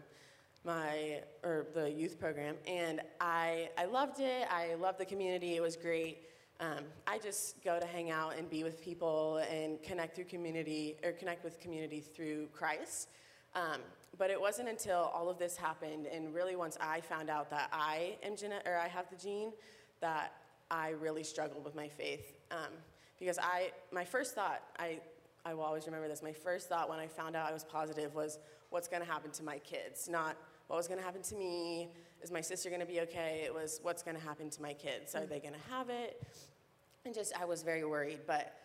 my, or the youth program, and I, I loved it. I loved the community. It was great. Um, I just go to hang out and be with people and connect through community, or connect with community through Christ. Um, but it wasn't until all of this happened, and really once I found out that I am gene- or I have the gene, that I really struggled with my faith. Um, because I, my first thought, I, I will always remember this, my first thought when I found out I was positive was, what's going to happen to my kids? Not what was going to happen to me, is my sister going to be okay? It was, what's going to happen to my kids? Are they going to have it? And just, I was very worried. But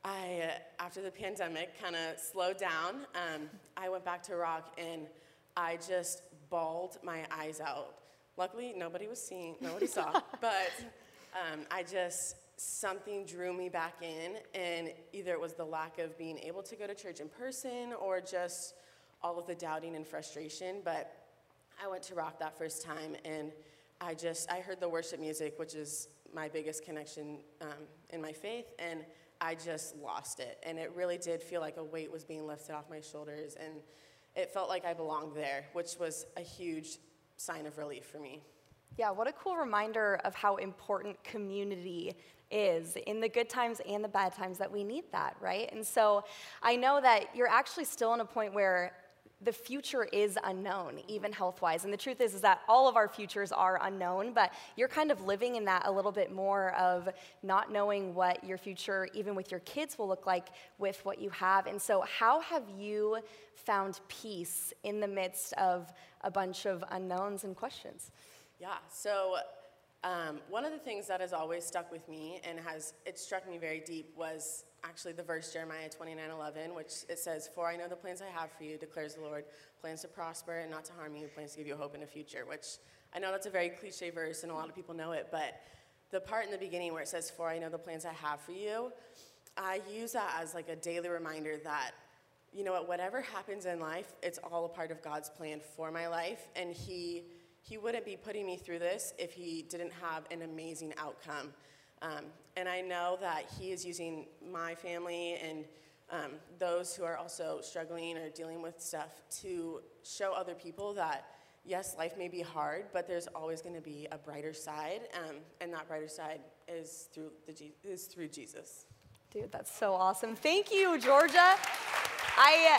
I, uh, after the pandemic kind of slowed down, um, I went back to rock and I just bawled my eyes out. Luckily, nobody was seeing, nobody saw, but um, I just, something drew me back in, and either it was the lack of being able to go to church in person or just all of the doubting and frustration, but I went to rock that first time, and I just, I heard the worship music, which is my biggest connection um, in my faith, and I just lost it. And it really did feel like a weight was being lifted off my shoulders, and it felt like I belonged there, which was a huge sign of relief for me. Yeah, what a cool reminder of how important community is in the good times and the bad times, that we need that, right? And so I know that you're actually still in a point where the future is unknown, even health-wise. And the truth is, is that all of our futures are unknown, but you're kind of living in that a little bit more of not knowing what your future, even with your kids, will look like with what you have. And so how have you found peace in the midst of a bunch of unknowns and questions? Yeah, so um, one of the things that has always stuck with me and has, it struck me very deep was actually the verse Jeremiah twenty-nine eleven, which it says, "For I know the plans I have for you, declares the Lord, plans to prosper and not to harm you, plans to give you hope in the future," which I know that's a very cliche verse and a lot of people know it, but the part in the beginning where it says, "For I know the plans I have for you," I use that as like a daily reminder that, you know what, whatever happens in life, it's all a part of God's plan for my life, and he he wouldn't be putting me through this if he didn't have an amazing outcome. Um, and I know that he is using my family and um, those who are also struggling or dealing with stuff to show other people that, yes, life may be hard, but there's always going to be a brighter side, um, and that brighter side is through the Je- is through Jesus. Dude, that's so awesome. Thank you, Georgia. I...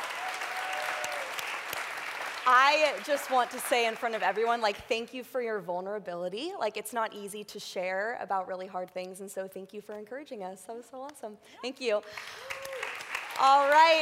I just want to say in front of everyone, like, thank you for your vulnerability. Like, it's not easy to share about really hard things, and so thank you for encouraging us. That was so awesome. Thank you. All right.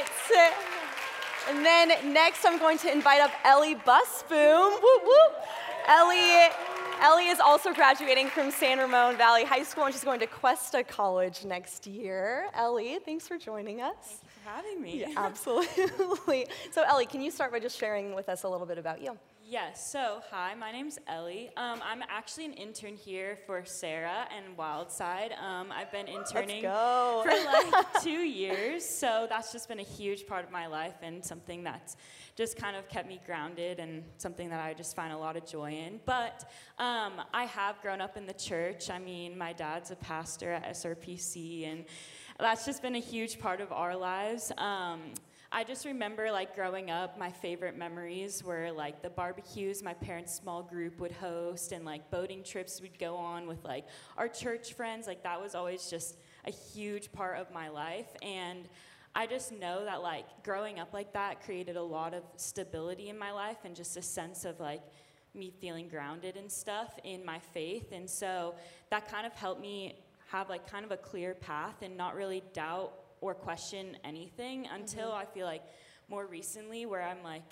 And then next, I'm going to invite up Ellie Busboom. Whoop, whoop. Ellie, Ellie is also graduating from San Ramon Valley High School, and she's going to Cuesta College next year. Ellie, thanks for joining us. Having me. Yeah, absolutely. So Ellie, can you start by just sharing with us a little bit about you? Yes, so hi, my name's Ellie. Um, I'm actually an intern here for Sarah and Wildside. Um, I've been interning for like two years, so that's just been a huge part of my life and something that's just kind of kept me grounded and something that I just find a lot of joy in. But um, I have grown up in the church. I mean, my dad's a pastor at S R P C, and that's just been a huge part of our lives. Um, I just remember, like, growing up, my favorite memories were, like, the barbecues my parents' small group would host and, like, boating trips we'd go on with, like, our church friends. Like, that was always just a huge part of my life. And I just know that, like, growing up like that created a lot of stability in my life and just a sense of, like, me feeling grounded and stuff in my faith. And so that kind of helped me have, like, kind of a clear path and not really doubt or question anything until mm-hmm. I feel like more recently where I'm like,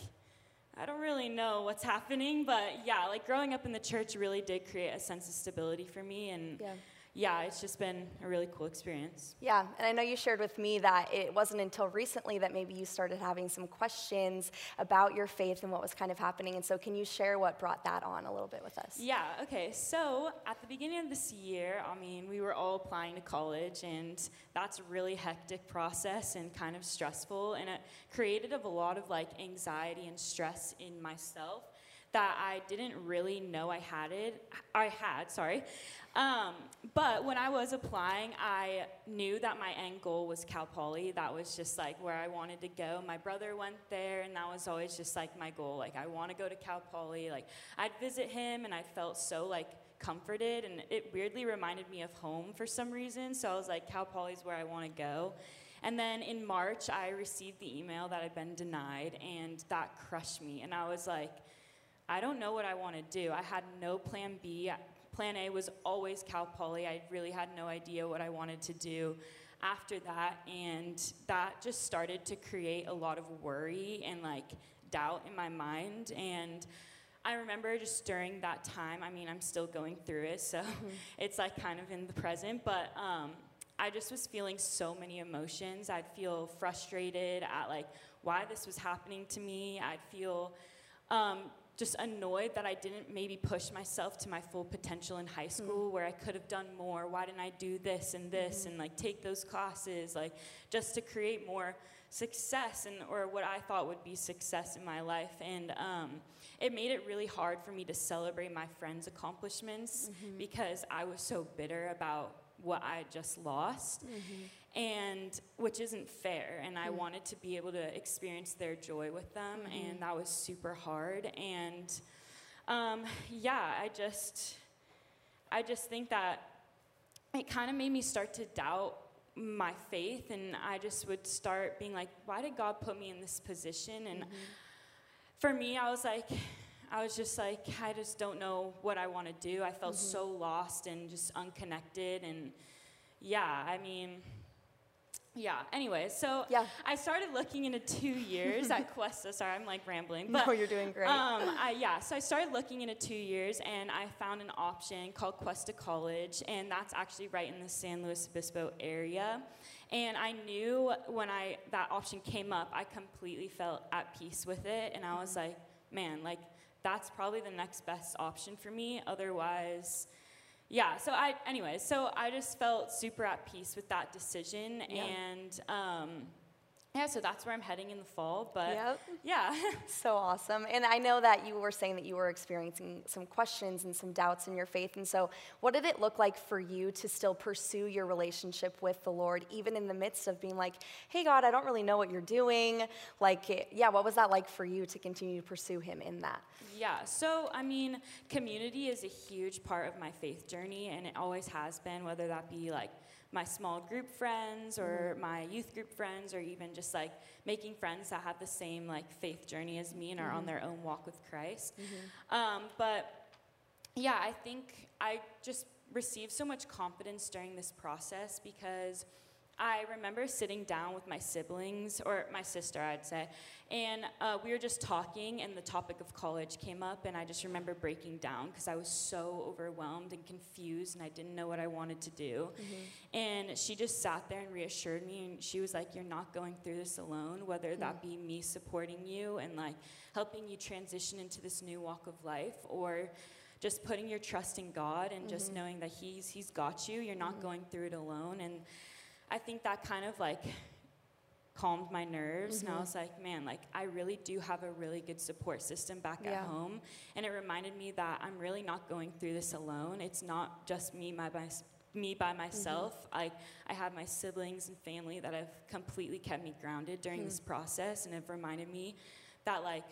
I don't really know what's happening, but yeah, like growing up in the church really did create a sense of stability for me, and yeah. yeah, it's just been a really cool experience. Yeah, and I know you shared with me that it wasn't until recently that maybe you started having some questions about your faith and what was kind of happening, and so can you share what brought that on a little bit with us? Yeah, okay, so at the beginning of this year, I mean, we were all applying to college, and that's a really hectic process and kind of stressful, and it created a lot of like anxiety and stress in myself that I didn't really know I had it. I had, sorry. Um, but when I was applying, I knew that my end goal was Cal Poly. That was just like where I wanted to go. My brother went there, and that was always just like my goal. Like, I want to go to Cal Poly. Like, I'd visit him, and I felt so like comforted, and it weirdly reminded me of home for some reason. So I was like, Cal Poly's where I want to go. And then in March, I received the email that I'd been denied, and that crushed me. And I was like, I don't know what I want to do. I had no plan B. Plan A was always Cal Poly. I really had no idea what I wanted to do after that, and that just started to create a lot of worry and like doubt in my mind. And I remember just during that time, I mean, I'm still going through it, so mm-hmm. it's like kind of in the present, but um, I just was feeling so many emotions. I'd feel frustrated at like why this was happening to me. I'd feel um, just annoyed that I didn't maybe push myself to my full potential in high school, mm-hmm. where I could have done more. Why didn't I do this and this mm-hmm. and like take those classes, like just to create more success and or what I thought would be success in my life. And um, it made it really hard for me to celebrate my friends' accomplishments mm-hmm. because I was so bitter about what I just lost, mm-hmm. and which isn't fair. And I mm-hmm. wanted to be able to experience their joy with them, mm-hmm. and that was super hard. And um, yeah, I just, I just think that it kind of made me start to doubt my faith, and I just would start being like, why did God put me in this position? And mm-hmm. for me, I was like, I was just like, I just don't know what I want to do. I felt mm-hmm. so lost and just unconnected. And yeah, I mean, yeah. Anyway, so yeah. I started looking into two years at Cuesta. Sorry, I'm like rambling. But, no, you're doing great. Um, I, yeah, so I started looking into two years, and I found an option called Cuesta College, and that's actually right in the San Luis Obispo area. And I knew when I that option came up, I completely felt at peace with it, and I was like, man, like, that's probably the next best option for me. Otherwise, yeah, so I, anyways, so I just felt super at peace with that decision. Yeah. And, um, yeah, so that's where I'm heading in the fall, but yep. yeah. So awesome. And I know that you were saying that you were experiencing some questions and some doubts in your faith. And so what did it look like for you to still pursue your relationship with the Lord, even in the midst of being like, hey, God, I don't really know what you're doing? Like, yeah, what was that like for you to continue to pursue him in that? Yeah, so, I mean, community is a huge part of my faith journey, and it always has been, whether that be like my small group friends or my youth group friends, or even just like making friends that have the same like faith journey as me and are mm-hmm. on their own walk with Christ. Mm-hmm. Um, but yeah, I think I just received so much confidence during this process because I remember sitting down with my siblings, or my sister, I'd say, and uh, we were just talking, and the topic of college came up, and I just remember breaking down because I was so overwhelmed and confused, and I didn't know what I wanted to do. Mm-hmm. And she just sat there and reassured me, and she was like, you're not going through this alone, whether mm-hmm. that be me supporting you and like helping you transition into this new walk of life, or just putting your trust in God and mm-hmm. just knowing that he's he's got you. You're not mm-hmm. going through it alone. And I think that kind of like calmed my nerves, mm-hmm. and I was like, man, like I really do have a really good support system back yeah. at home, and it reminded me that I'm really not going through this alone. It's not just me by my, me by myself. Mm-hmm. I I have my siblings and family that have completely kept me grounded during mm-hmm. this process, and have reminded me that like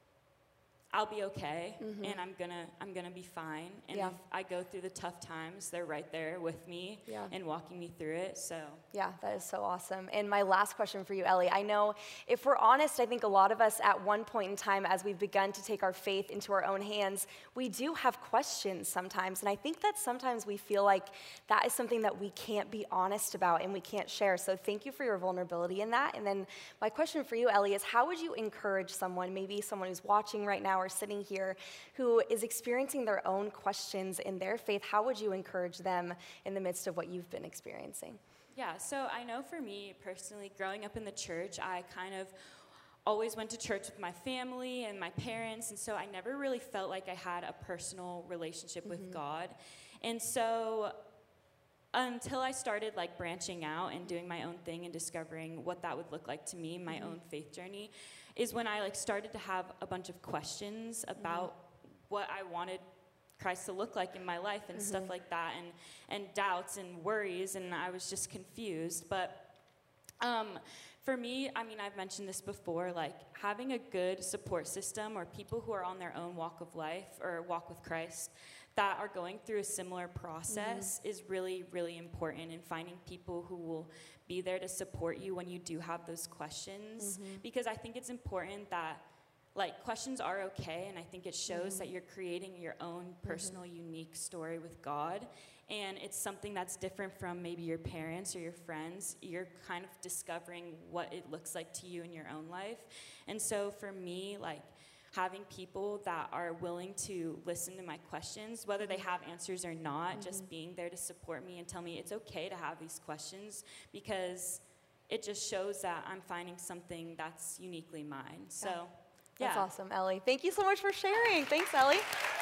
I'll be okay, mm-hmm. and I'm gonna I'm gonna be fine. And yeah. if I go through the tough times, they're right there with me yeah. and walking me through it. So yeah, that is so awesome. And my last question for you, Ellie, I know if we're honest, I think a lot of us at one point in time, as we've begun to take our faith into our own hands, we do have questions sometimes. And I think that sometimes we feel like that is something that we can't be honest about and we can't share. So thank you for your vulnerability in that. And then my question for you, Ellie, is how would you encourage someone, maybe someone who's watching right now or sitting here, who is experiencing their own questions in their faith? How would you encourage them in the midst of what you've been experiencing? Yeah, so I know for me personally, growing up in the church, I kind of always went to church with my family and my parents, and so I never really felt like I had a personal relationship mm-hmm. with God. And so until I started like branching out and doing my own thing and discovering what that would look like to me, my mm-hmm. own faith journey, is when I like started to have a bunch of questions about mm-hmm. what I wanted Christ to look like in my life and mm-hmm. stuff like that, and and doubts and worries, and I was just confused. But um, for me, I mean, I've mentioned this before, like having a good support system or people who are on their own walk of life or walk with Christ that are going through a similar process mm-hmm. is really, really important, in finding people who will be there to support you when you do have those questions. Mm-hmm. Because I think it's important that, like, questions are okay, and I think it shows mm-hmm. that you're creating your own personal, mm-hmm. unique story with God, and it's something that's different from maybe your parents or your friends. You're kind of discovering what it looks like to you in your own life. And so for me, like, having people that are willing to listen to my questions, whether they have answers or not, mm-hmm. just being there to support me and tell me it's okay to have these questions, because it just shows that I'm finding something that's uniquely mine. So, yeah. That's awesome, Ellie. Thank you so much for sharing. Thanks, Ellie.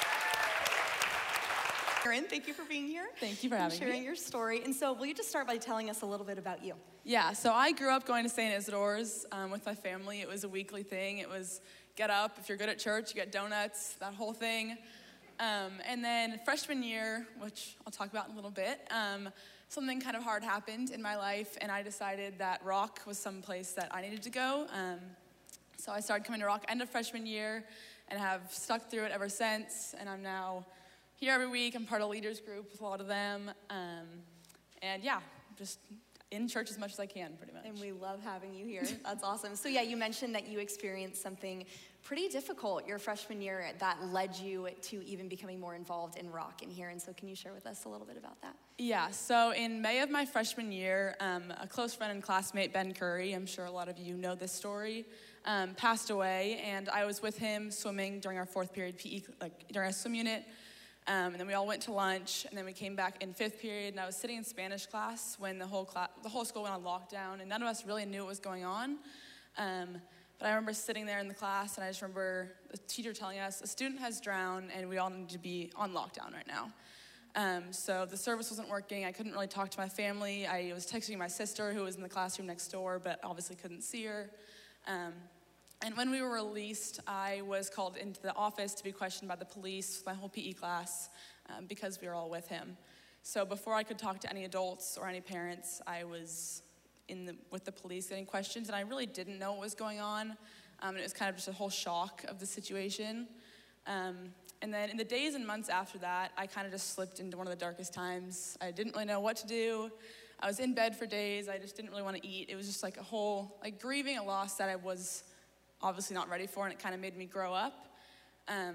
Erin, thank you for being here. Thank you for having sharing me. your story. And so will you just start by telling us a little bit about you? Yeah, so I grew up going to Saint Isidore's um, with my family. It was a weekly thing. It was get up, if you're good at church, you get donuts, that whole thing. Um, and then freshman year, which I'll talk about in a little bit, um, something kind of hard happened in my life, and I decided that Rock was some place that I needed to go. Um, so I started coming to Rock end of freshman year and have stuck through it ever since, and I'm now here every week. I'm part of leaders group with a lot of them. Um, and yeah, just in church as much as I can, pretty much. And we love having you here. That's awesome. So yeah, you mentioned that you experienced something pretty difficult your freshman year that led you to even becoming more involved in Rock in here. And so can you share with us a little bit about that? Yeah, so in May of my freshman year, um, a close friend and classmate, Ben Curry, I'm sure a lot of you know this story, um, passed away. And I was with him swimming during our fourth period P E, like during our swim unit. Um, and then we all went to lunch, and then we came back in fifth period, and I was sitting in Spanish class when the whole class, the whole school went on lockdown, and none of us really knew what was going on. Um, but I remember sitting there in the class, and I just remember the teacher telling us, a student has drowned, and we all need to be on lockdown right now. Um, so the service wasn't working. I couldn't really talk to my family. I was texting my sister, who was in the classroom next door, but obviously couldn't see her. Um, And when we were released, I was called into the office to be questioned by the police, my whole P E class, um, because we were all with him. So before I could talk to any adults or any parents, I was in the, with the police getting questions, and I really didn't know what was going on. Um, and it was kind of just a whole shock of the situation. Um, and then in the days and months after that, I kind of just slipped into one of the darkest times. I didn't really know what to do. I was in bed for days. I just didn't really want to eat. It was just like a whole, like grieving a loss that I was obviously not ready for, and it kind of made me grow up. Um,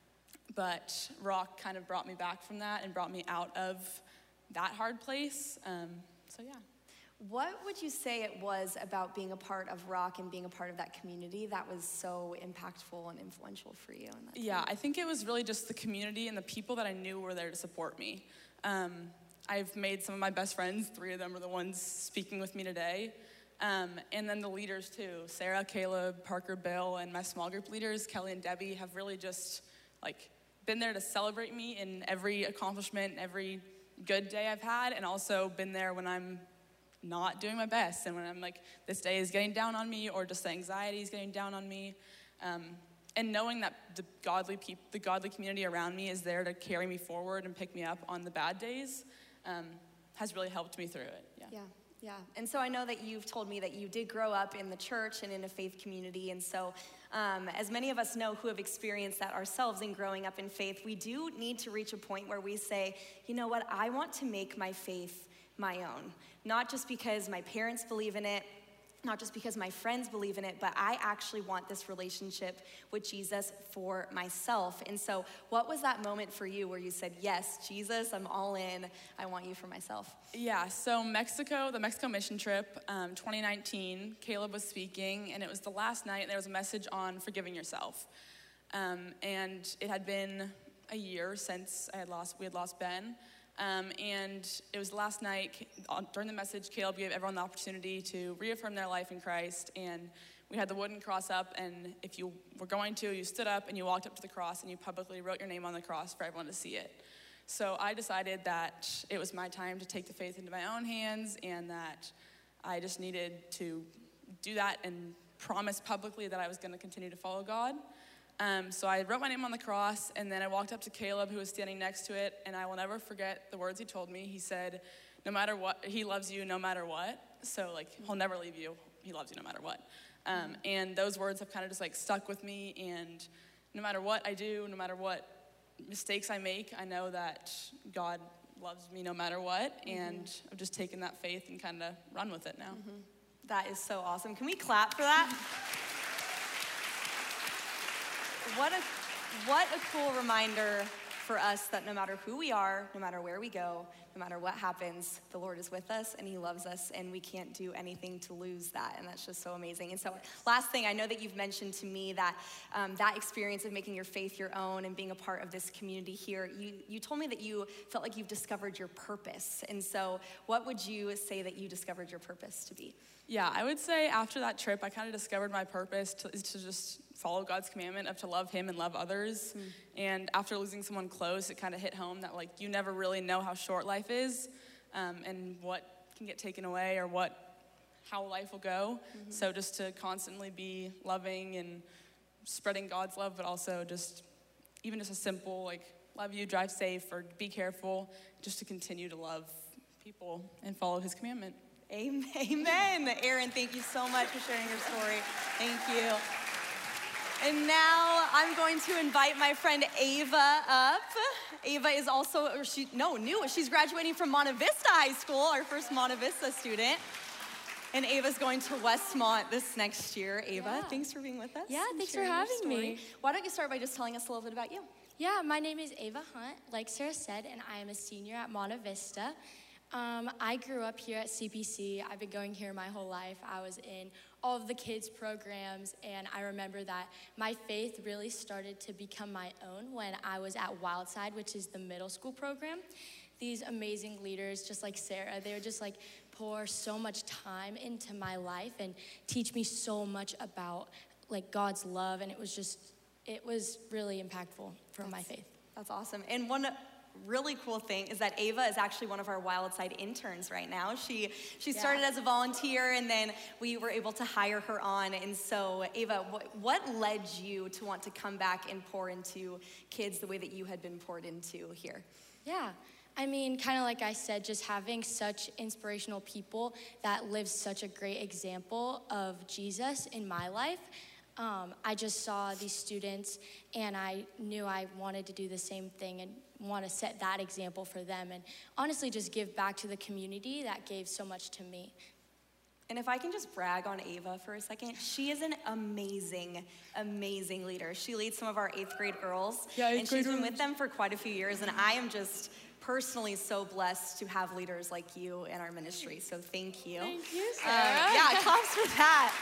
but Rock kind of brought me back from that and brought me out of that hard place. Um, so yeah. What would you say it was about being a part of Rock and being a part of that community that was so impactful and influential for you? In that yeah, time? I think it was really just the community and the people that I knew were there to support me. Um, I've made some of my best friends. Three of them are the ones speaking with me today. Um, and then the leaders too, Sarah, Caleb, Parker, Bill, and my small group leaders, Kelly and Debbie, have really just like been there to celebrate me in every accomplishment, every good day I've had, and also been there when I'm not doing my best, and when I'm like, this day is getting down on me, or just the anxiety is getting down on me. Um, and knowing that the godly peop- the godly community around me is there to carry me forward and pick me up on the bad days um, has really helped me through it. Yeah. Yeah. Yeah, and so I know that you've told me that you did grow up in the church and in a faith community, and so um, as many of us know who have experienced that ourselves in growing up in faith, we do need to reach a point where we say, you know what, I want to make my faith my own, not just because my parents believe in it, not just because my friends believe in it, but I actually want this relationship with Jesus for myself. And so what was that moment for you where you said, yes, Jesus, I'm all in. I want you for myself? Yeah, so Mexico, the Mexico mission trip, um, twenty nineteen, Caleb was speaking, and it was the last night, and there was a message on forgiving yourself. Um, and it had been a year since I had lost, we had lost Ben. Um, and it was the last night, during the message, Caleb gave everyone the opportunity to reaffirm their life in Christ, and we had the wooden cross up, and if you were going to, you stood up and you walked up to the cross and you publicly wrote your name on the cross for everyone to see it. So I decided that it was my time to take the faith into my own hands, and that I just needed to do that and promise publicly that I was going to continue to follow God. Um, so I wrote my name on the cross, and then I walked up to Caleb, who was standing next to it, and I will never forget the words he told me. He said, no matter what, he loves you no matter what. So like, he'll never leave you. He loves you no matter what. Um, and those words have kind of just like stuck with me, and no matter what I do, no matter what mistakes I make, I know that God loves me no matter what, mm-hmm. and I've just taken that faith and kind of run with it now. Mm-hmm. That is so awesome. Can we clap for that? What a, what a cool reminder for us that no matter who we are, no matter where we go, no matter what happens, the Lord is with us and he loves us and we can't do anything to lose that. And that's just so amazing. And so last thing, I know that you've mentioned to me that um, that experience of making your faith your own and being a part of this community here, you, you told me that you felt like you've discovered your purpose. And so what would you say that you discovered your purpose to be? Yeah, I would say after that trip, I kind of discovered my purpose to, is to just follow God's commandment of to love him and love others. Mm. And after losing someone close, it kind of hit home that like you never really know how short life is um, and what can get taken away or what how life will go. Mm-hmm. So just to constantly be loving and spreading God's love, but also just even just a simple like love you, drive safe, or be careful, just to continue to love people and follow his commandment. Amen. Aaron, thank you so much for sharing your story. Thank you. And now I'm going to invite my friend Ava up. Ava is also, or she, no, new. She's graduating from Monte Vista High School, our first Monte Vista student. And Ava's going to Westmont this next year. Ava, yeah. thanks for being with us. Yeah, thanks for having me. Why don't you start by just telling us a little bit about you? Yeah, my name is Ava Hunt, like Sarah said, and I am a senior at Monte Vista. Um, I grew up here at C P C. I've been going here my whole life. I was in all of the kids' programs, and I remember that my faith really started to become my own when I was at Wildside, which is the middle school program. These amazing leaders, just like Sarah, they would just like pour so much time into my life and teach me so much about like God's love, and it was just, it was really impactful for that's, my faith. That's awesome. And one really cool thing is that Ava is actually one of our Wildside interns right now. She she started yeah. as a volunteer, and then we were able to hire her on. And so, Ava, what, what led you to want to come back and pour into kids the way that you had been poured into here? Yeah. I mean, kind of like I said, just having such inspirational people that live such a great example of Jesus in my life. Um, I just saw these students, and I knew I wanted to do the same thing and want to set that example for them, and honestly just give back to the community that gave so much to me. And if I can just brag on Ava for a second, she is an amazing, amazing leader. She leads some of our eighth grade girls, yeah, eighth and she's been girls. with them for quite a few years, and I am just personally so blessed to have leaders like you in our ministry, so thank you. Thank you, Sarah. Uh, yeah, claps for that.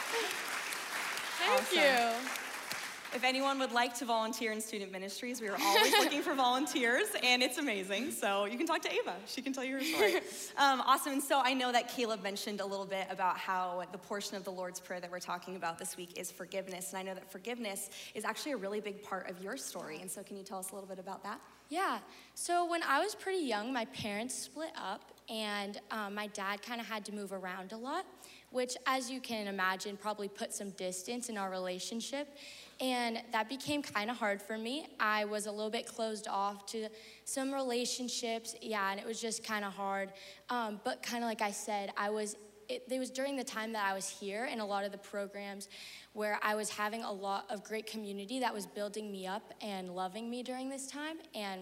Thank awesome. you. If anyone would like to volunteer in student ministries, we are always looking for volunteers, and it's amazing. So you can talk to Ava. She can tell you her story. Um, awesome. And so I know that Caleb mentioned a little bit about how the portion of the Lord's Prayer that we're talking about this week is forgiveness. And I know that forgiveness is actually a really big part of your story. And so can you tell us a little bit about that? Yeah. So when I was pretty young, my parents split up, and um, my dad kind of had to move around a lot, which, as you can imagine, probably put some distance in our relationship. And that became kind of hard for me. I was a little bit closed off to some relationships, yeah, and it was just kind of hard. Um, but kind of like I said, I was, it, it was during the time that I was here in a lot of the programs where I was having a lot of great community that was building me up and loving me during this time. And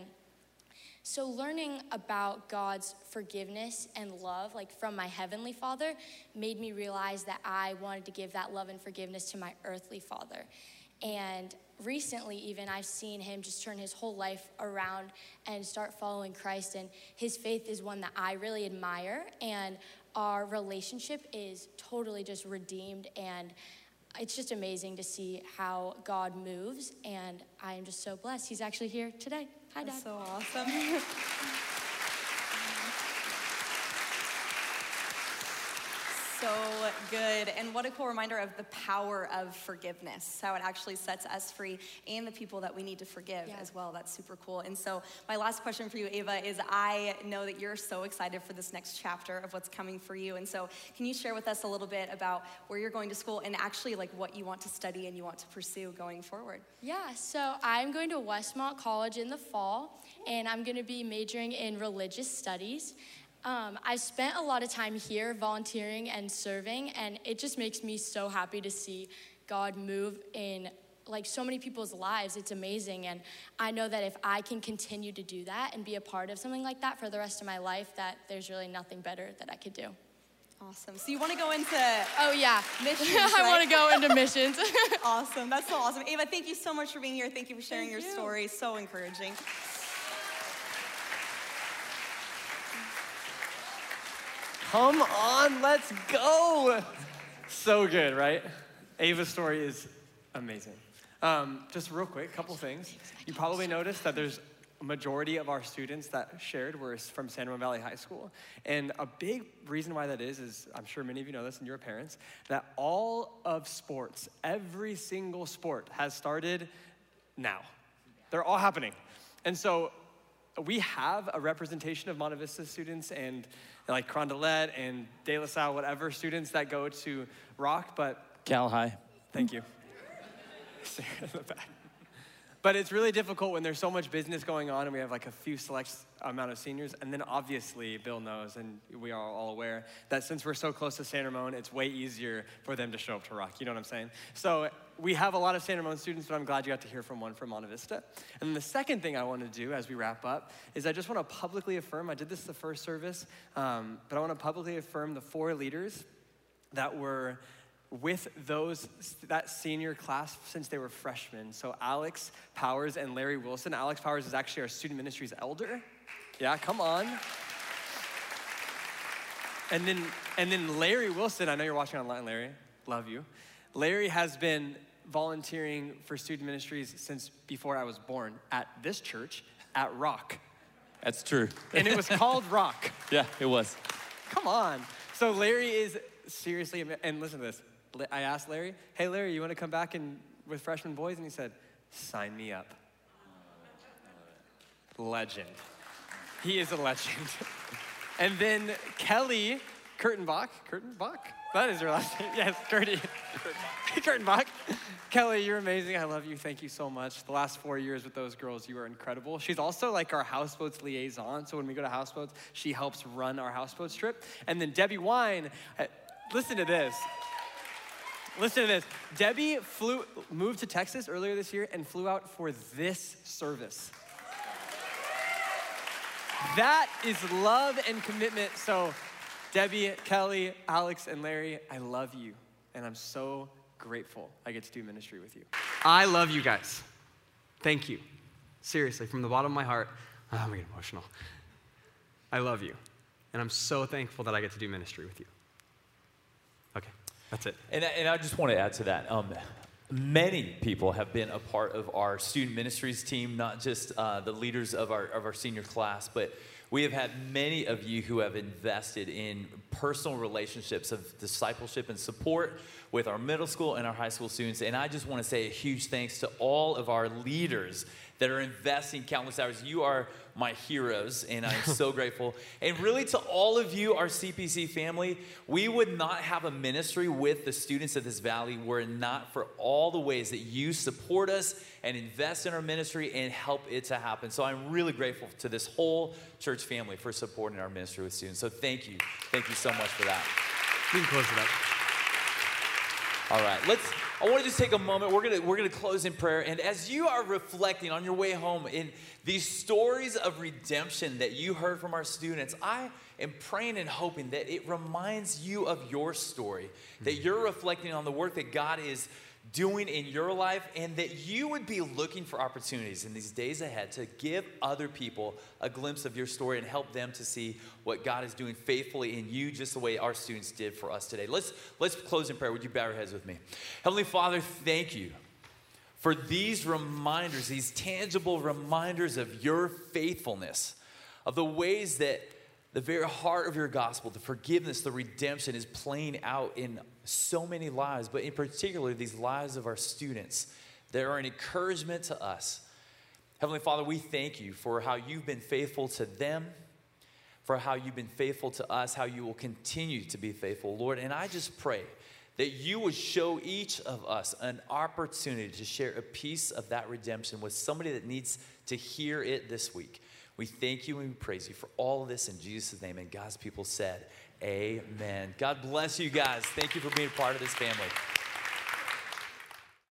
so learning about God's forgiveness and love, like from my Heavenly Father, made me realize that I wanted to give that love and forgiveness to my earthly father. And recently even, I've seen him just turn his whole life around and start following Christ. And his faith is one that I really admire. And our relationship is totally just redeemed. And it's just amazing to see how God moves. And I am just so blessed. He's actually here today. Hi, Dad. That's so awesome. So good. And what a cool reminder of the power of forgiveness, how it actually sets us free and the people that we need to forgive yeah. as well. That's super cool. And so my last question for you, Ava, is I know that you're so excited for this next chapter of what's coming for you. And so can you share with us a little bit about where you're going to school and actually like what you want to study and you want to pursue going forward? Yeah, so I'm going to Westmont College in the fall, and I'm going to be majoring in religious studies. Um, I've spent a lot of time here volunteering and serving, and it just makes me so happy to see God move in like so many people's lives. It's amazing, and I know that if I can continue to do that and be a part of something like that for the rest of my life, that there's really nothing better that I could do. Awesome. So you want to go into oh yeah missions? I right? want to go into missions. Awesome. That's so awesome. Ava, thank you so much for being here. Thank you for sharing Thank your you. story. So encouraging. Come on, let's go. So good, right? Ava's story is amazing. Um, just real quick, a couple things. You probably noticed that there's a majority of our students that shared were from San Ramon Valley High School. And a big reason why that is, is I'm sure many of you know this and you're parents, that all of sports, every single sport has started now. They're all happening. And so we have a representation of Monte Vista students and like Carondelet and De La Salle, whatever students that go to Rock, but Cal High. Thank you. But it's really difficult when there's so much business going on and we have like a few select amount of seniors. And then obviously Bill knows, and we are all aware, that since we're so close to San Ramon, it's way easier for them to show up to Rock. You know what I'm saying? So we have a lot of San Ramon students, but I'm glad you got to hear from one from Monte Vista. And then the second thing I want to do as we wrap up is I just want to publicly affirm, I did this the first service, um, but I want to publicly affirm the four leaders that were with those, that senior class since they were freshmen. So Alex Powers and Larry Wilson. Alex Powers is actually our student ministries elder. Yeah, come on. And then, and then Larry Wilson, I know you're watching online, Larry, love you. Larry has been volunteering for student ministries since before I was born at this church, at Rock. That's true. And it was called Rock. Yeah, it was. Come on. So Larry is seriously, and listen to this. I asked Larry, hey Larry, you want to come back and with freshman boys? And he said, sign me up. Legend. He is a legend. And then Kelly Kurtenbach, Kurtenbach? That is her last name. Yes, Kurtie. Kurtenbach. Kelly, you're amazing. I love you. Thank you so much. The last four years with those girls, you were incredible. She's also like our houseboats liaison. So when we go to houseboats, she helps run our houseboats trip. And then Debbie Wine, listen to this. Listen to this. Debbie flew, moved to Texas earlier this year and flew out for this service. That is love and commitment. So Debbie, Kelly, Alex, and Larry, I love you. And I'm so grateful I get to do ministry with you. I love you guys. Thank you. Seriously, from the bottom of my heart, oh, I'm getting emotional. I love you. And I'm so thankful that I get to do ministry with you. Okay. That's it. And, and I just want to add to that. Um, many people have been a part of our student ministries team, not just uh, the leaders of our, of our senior class, but we have had many of you who have invested in personal relationships of discipleship and support with our middle school and our high school students. And I just want to say a huge thanks to all of our leaders that are investing countless hours. You are my heroes, and I'm so grateful. And really to all of you, our C P C family, we would not have a ministry with the students of this valley were it not for all the ways that you support us and invest in our ministry and help it to happen. So I'm really grateful to this whole church family for supporting our ministry with students. So thank you. Thank you so much for that. We can close it up. All right, let's, I want to just take a moment. We're going to we're going to close in prayer. And as you are reflecting on your way home in these stories of redemption that you heard from our students, I am praying and hoping that it reminds you of your story, that you're reflecting on the work that God is doing in your life, and that you would be looking for opportunities in these days ahead to give other people a glimpse of your story and help them to see what God is doing faithfully in you, just the way our students did for us today. Let's, let's close in prayer. Would you bow your heads with me? Heavenly Father, thank you for these reminders, these tangible reminders of your faithfulness, of the ways that the very heart of your gospel, the forgiveness, the redemption is playing out in so many lives, but in particular, these lives of our students that are an encouragement to us. Heavenly Father, we thank you for how you've been faithful to them, for how you've been faithful to us, how you will continue to be faithful, Lord. And I just pray that you would show each of us an opportunity to share a piece of that redemption with somebody that needs to hear it this week. We thank you and we praise you for all of this in Jesus' name. And God's people said, amen. God bless you guys. Thank you for being a part of this family.